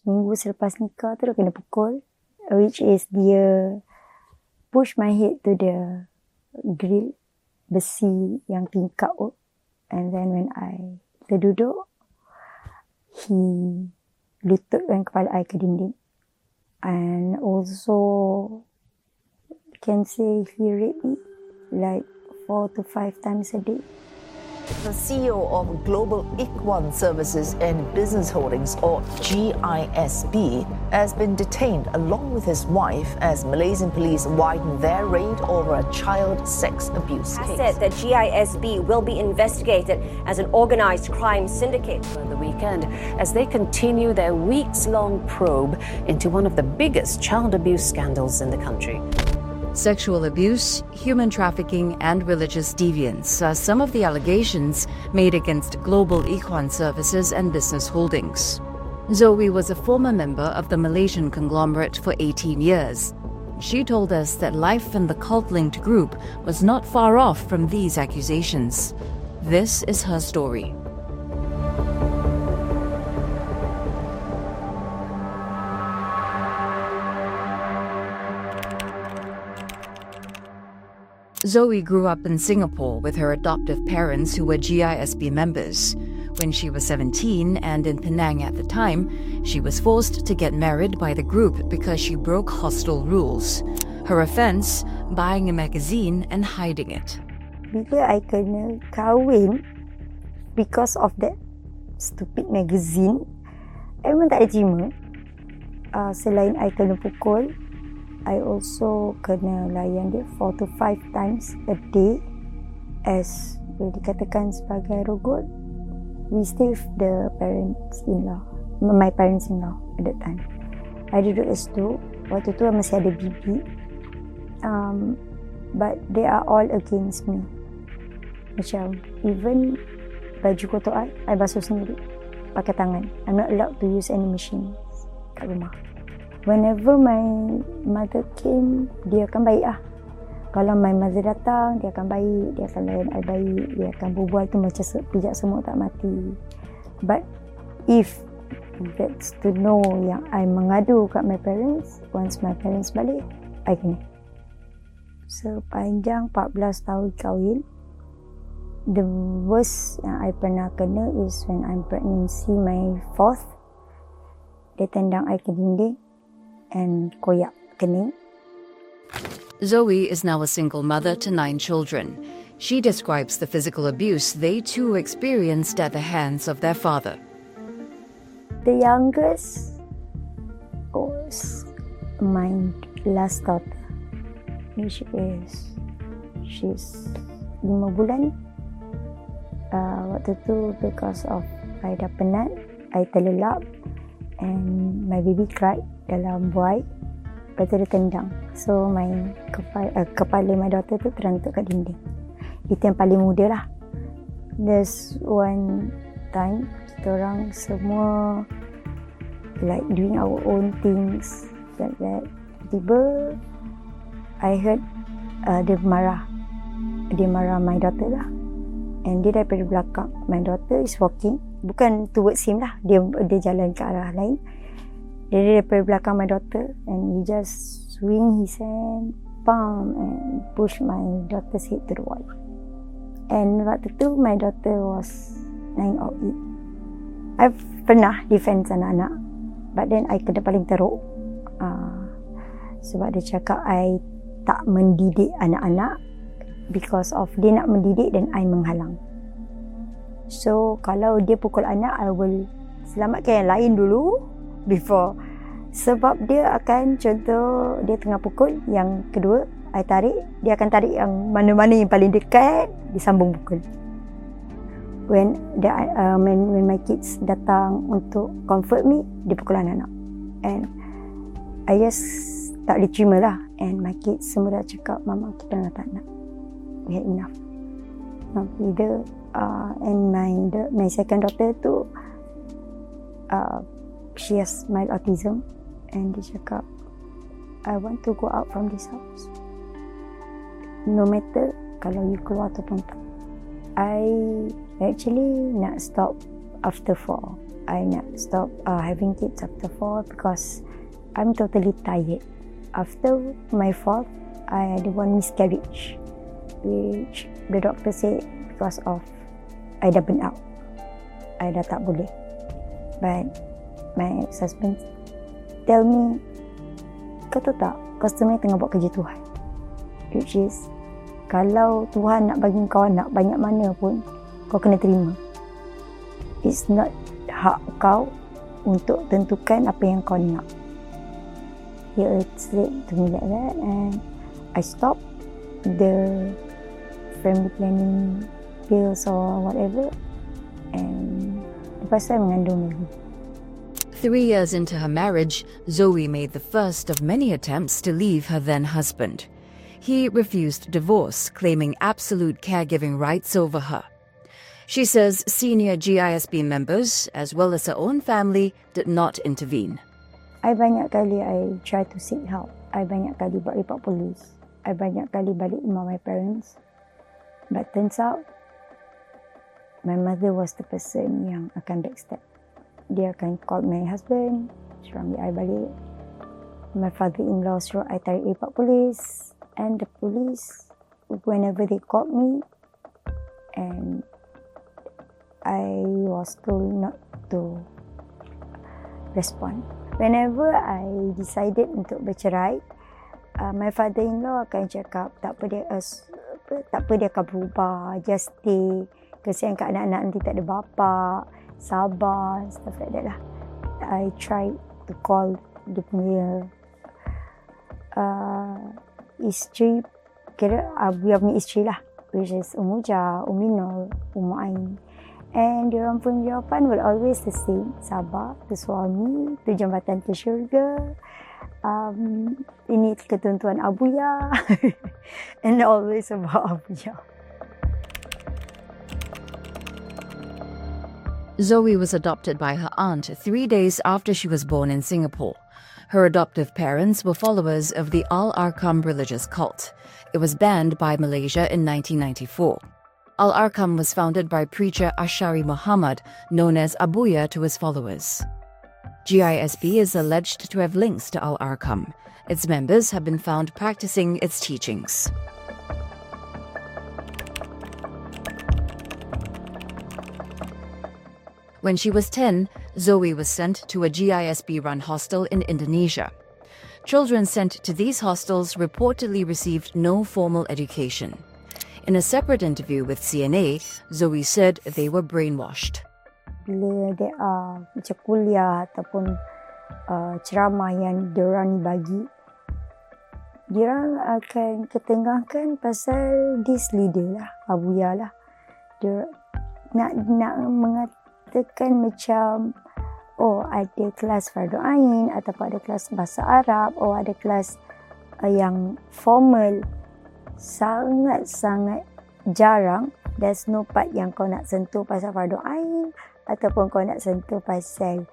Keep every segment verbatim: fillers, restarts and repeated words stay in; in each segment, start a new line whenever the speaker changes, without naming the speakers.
Minggu selepas nikah tu dia kena pukul, which is dia push my head to the grill besi yang tingkap, and then when I terduduk, he lututkan kepala I ke dinding, and also can say he raped me like four to five times a day.
The C E O of Global Ikhwan Services and Business Holdings, or G I S B, has been detained along with his wife as Malaysian police widen their raid over a child sex abuse case.
Said that G I S B will be investigated as an organised crime syndicate.
On the weekend, as they continue their weeks-long probe into one of the biggest child abuse scandals in the country.
Sexual abuse, human trafficking, and religious deviance are some of the allegations made against Global Ikhwan Services and Business Holdings. Zoe was a former member of the Malaysian conglomerate for eighteen years. She told us that life in the cult-linked group was not far off from these accusations. This is her story. Zoe grew up in Singapore with her adoptive parents who were G I S B members. When she was seventeen and in Penang at the time, she was forced to get married by the group because she broke hostel rules. Her offence, buying a magazine and hiding it.
Bila I kena kahwin because of that stupid magazine, I memang tak ada terima. Uh, selain I kena pukul, I also kena layan dia four to five times a day as boleh dikatakan sebagai rogot. We still the parents-in-law, my parents-in-law at that time. I duduk kat situ, waktu tu masih ada bibi. Um, but they are all against me. Macam even baju kotor I, I basuh sendiri pakai tangan. I'm not allowed to use any machine kat rumah. Whenever my mother came, dia akan baik lah. Kalau my mother datang, dia akan baik, dia akan layan I baik, dia akan berbual tu macam pijak semut tak mati. But if that's to know yang I mengadu kat my parents, once my parents balik, I kena. Sepanjang empat belas tahun kahwin, the worst yang I pernah kena is when I'm pregnancy my fourth. Dia tendang I ke dinding and koyak kening.
Zoe is now a single mother to nine children. She describes the physical abuse they too experienced at the hands of their father.
The youngest was my last daughter, which is she's lima bulan. Uh, waktu tu because of I dah penat, I terlelap and my baby cried dalam buai. Lepas tu dia tendang. So my kepala, uh, kepala my daughter tu terantuk kat dinding. Itu yang paling muda lah. There's one time kita orang semua like doing our own things like that. Tiba I heard uh, dia marah. Dia marah my daughter lah. And dia daripada belakang. My daughter is walking. Bukan towards him lah. Dia dia jalan ke arah lain. Dia daripada belakang my daughter. And he just swing his hand, palm, and push my daughter's head to the wall. And waktu tu my daughter was nine or eight. I've pernah defend anak-anak. But then I kena paling teruk. Uh, sebab dia cakap I tak mendidik anak-anak. Because of dia nak mendidik dan I menghalang. So kalau dia pukul anak, I will selamatkan yang lain dulu before. Sebab dia akan, contoh dia tengah pukul, yang kedua I tarik, dia akan tarik yang mana-mana yang paling dekat, disambung pukul. When the, uh, when, when my kids datang untuk comfort me, dia pukul anak-anak. And I just tak boleh terima lah. And my kids semua dah cakap, Mama kita dah tak nak. We had enough. Either uh, and my the, my second daughter tu uh, she has mild autism, and dia cakap I want to go out from this house no matter kalau you keluar ataupun tak. I actually nak stop after four I nak stop uh, having kids after four because I'm totally tired. After my fourth, I had one miscarriage, which the doctor said because of I dah burn out. I dah tak boleh. But my ex-husband tell me, kau tahu tak, kau sebenarnya tengah buat kerja Tuhan. Which is, kalau Tuhan nak bagi kau anak banyak mana pun, kau kena terima. It's not hak kau untuk tentukan apa yang kau nak. He said to me like that, and I stopped the family planning pills or whatever, and lepas tu I mengandung lagi.
Three years into her marriage, Zoe made the first of many attempts to leave her then husband. He refused divorce, claiming absolute caregiving rights over her. She says senior G I S B members, as well as her own family, did not intervene.
I banyak kali I try to seek help. I banyak kali buat report polis. I banyak kali balik rumah my parents. But turns out, my mother was the person yang akan backstab. Dia akan call my husband, suruh ambil I balik. My father-in-law suruh I tarik report polis. And the police, whenever they called me, and I was told not to respond. Whenever I decided untuk bercerai, uh, my father-in-law akan cakap, tak apa dia, uh, tak apa dia akan berubah, just stay, kesian kat anak-anak nanti tak ada bapa, sabar, stuff like that lah. I tried to call dia punya uh, isteri, kira Abu punya isteri lah, which is Umm Uja, Umm Minol, Umm Ain. And diorang pun jawapan will always the same, sabar, tu suami, tu jambatan ke syurga, um, ini ketentuan Abuya, and always about Abuya.
Zoe was adopted by her aunt three days after she was born in Singapore. Her adoptive parents were followers of the Al-Arqam religious cult. It was banned by Malaysia in nineteen ninety-four. Al-Arqam was founded by preacher Ashari Muhammad, known as Abuya to his followers. G I S B is alleged to have links to Al-Arqam. Its members have been found practicing its teachings. When she was ten, Zoe was sent to a G I S B-run hostel in Indonesia. Children sent to these hostels reportedly received no formal education. In a separate interview with C N A, Zoe said they were brainwashed.
Bila dia uh, macam kuliah ataupun uh, ceramah yang diorang bagi, diorang akan ketengahkan pasal this leader lah, Abuya lah. Dia nak nak mengatakan macam, oh ada kelas Fardu Ain ataupun ada kelas bahasa Arab, oh ada kelas uh, yang formal. Sangat-sangat jarang. There's no part yang kau nak sentuh pasal Fardu Ain ataupun kau nak sentuh pasal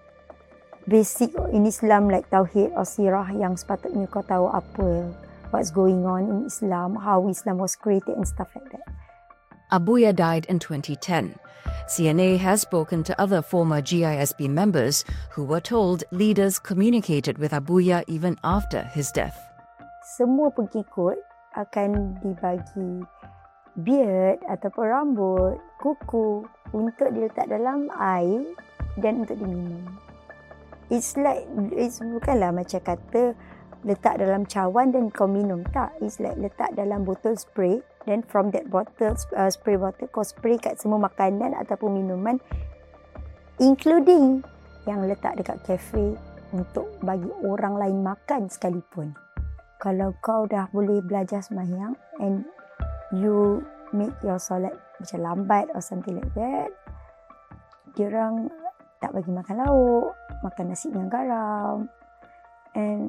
basic in Islam like Tauhid or Sirah yang sepatutnya kau tahu apa, what's going on in Islam, how Islam was created and stuff like that.
Abuya died in twenty ten. C N A has spoken to other former G I S B members who were told leaders communicated with Abuya even after his death.
Semua pengikut akan dibagi beard ataupun rambut, kuku untuk diletak dalam air dan untuk diminum. It's like, it's bukanlah macam kata letak dalam cawan dan kau minum. Tak, it's like letak dalam botol spray, then from that bottle, uh, spray bottle, kau spray kat semua makanan ataupun minuman, including yang letak dekat kafe untuk bagi orang lain makan sekalipun. Kalau kau dah boleh belajar sembahyang and you make your solat macam lambat or something like that, diorang tak bagi makan lauk, makan nasi dengan garam, and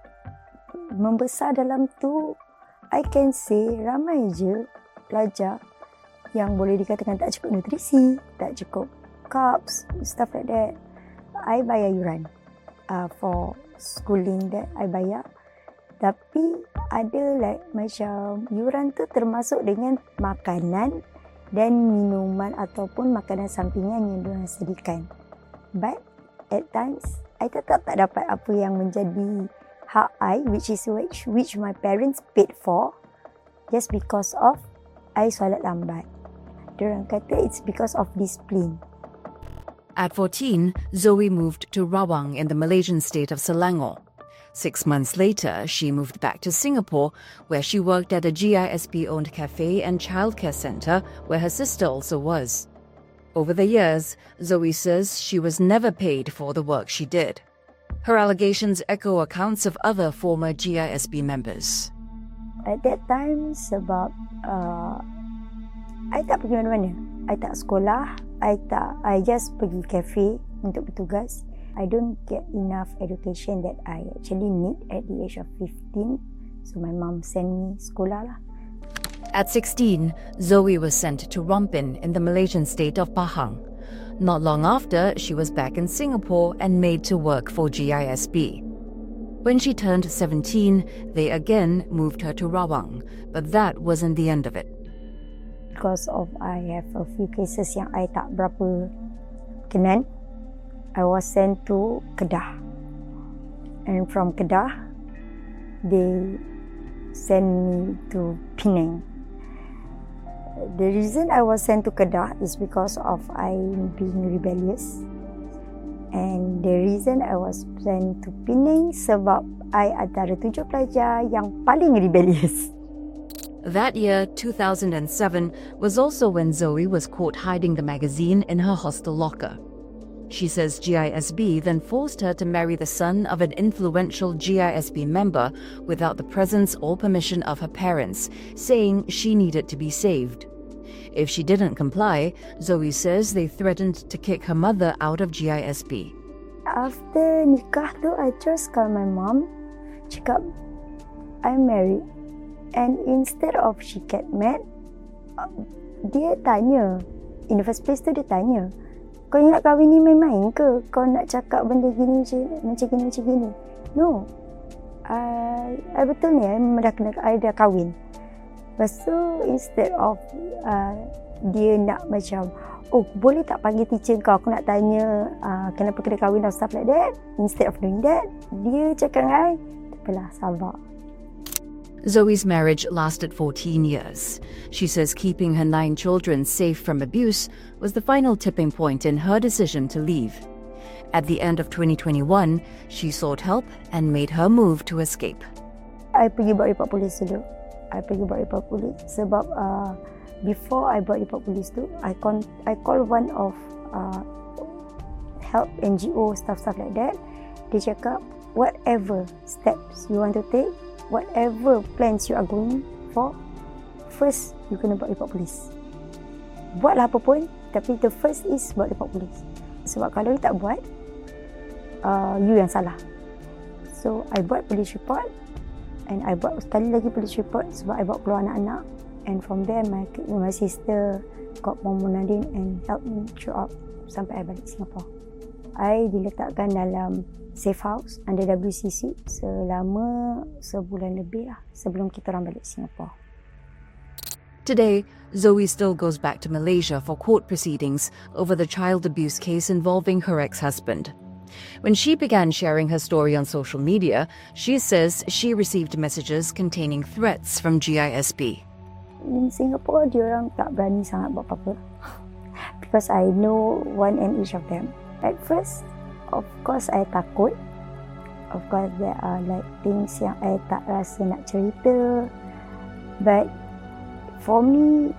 membesar dalam tu, I can say ramai je pelajar yang boleh dikatakan tak cukup nutrisi, tak cukup carbs, stuff like that. I bayar yuran uh, for schooling that I bayar. Tapi ada like macam yuran tu termasuk dengan makanan dan minuman ataupun makanan sampingan yang diorang sediakan. But at times, I tetap tak dapat apa yang menjadi hak I, which is which, which my parents paid for, just because of I solat lambat. Diorang kata it's because of discipline.
At fourteen, Zoe moved to Rawang in the Malaysian state of Selangor. Six months later, she moved back to Singapore, where she worked at a G I S B-owned cafe and childcare centre, where her sister also was. Over the years, Zoe says she was never paid for the work she did. Her allegations echo accounts of other former G I S B members.
At that time, sebab uh, I tak pergi mana-mana. I tak sekolah. I tak. I just pergi cafe untuk bertugas. I don't get enough education that I actually need at the age of fifteen. So my mom sent me sekolah lah.
At sixteen, Zoe was sent to Rompin in the Malaysian state of Pahang. Not long after, she was back in Singapore and made to work for G I S B. When she turned seventeen, they again moved her to Rawang, but that wasn't the end of it.
Because of I have a few cases yang I tak berapa kenan, I was sent to Kedah. And from Kedah, they sent me to Penang. The reason I was sent to Kedah is because of I being rebellious. And the reason I was sent to Penang sebab I antara tujuh pelajar yang paling rebellious.
That year, two thousand seven, was also when Zoe was caught hiding the magazine in her hostel locker. She says G I S B then forced her to marry the son of an influential G I S B member without the presence or permission of her parents, saying she needed to be saved. If she didn't comply, Zoe says they threatened to kick her mother out of G I S B.
After nikah tu, I just call my mom, cakap, I'm married. And instead of she get mad, dia tanya. In the first place tu dia tanya, kau nak kahwin ni main-main ke? Kau nak cakap benda gini macam gini macam gini? No. I, I betul ni, I dah kena, I dah kahwin. Lepas tu, instead of uh, dia nak macam, oh boleh tak panggil teacher kau, aku nak tanya uh, kenapa kena kahwin or stuff like that. Instead of doing that, dia cakap dengan I, takpelah, sabar.
Zoe's marriage lasted fourteen years. She says keeping her nine children safe from abuse was the final tipping point in her decision to leave. At the end of twenty twenty-one, she sought help and made her move to escape.
I pergi buat report polis dulu. I pergi buat report polis sebab uh, before I buat report polis tu, I con I call one of uh, help N G O stuff-stuff like that. Dia cakap, whatever steps you want to take, whatever plans you are going for, first you kena buat report polis. Buatlah apa pun, tapi the first is buat report polis. Sebab kalau you tak buat, uh, you yang salah. So I buat police report, and I buat sekali lagi police report sebab I bawa keluar anak-anak. And from there, my my sister got Monadin and helped me throughout sampai I balik Singapore. I diletakkan dalam safe house under W C C selama sebulan lebih lah sebelum kita orang balik Singapore.
Today, Zoe still goes back to Malaysia for court proceedings over the child abuse case involving her ex-husband. When she began sharing her story on social media, she says she received messages containing threats from G I S B.
In Singapore, diorang tak berani sangat buat apa-apa because I know one and each of them. At first, of course, I takut. Of course, there are like things yang I tak rasa nak cerita. But for me,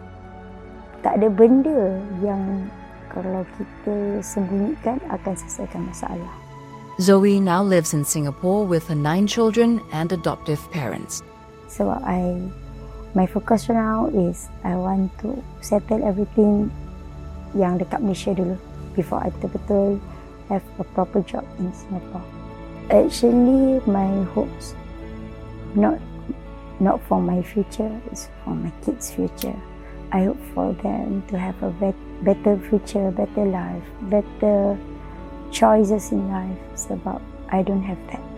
tak ada benda yang kalau kita sembunyikan akan selesaikan masalah.
Zoe now lives in Singapore with her nine children and adoptive parents.
So I, my focus now is I want to settle everything yang dekat Malaysia dulu before I betul-betul have a proper job in Singapore. Actually, my hopes not not for my future, it's for my kids' future. I hope for them to have a bet better future, better life, better choices in life sebab I don't have that.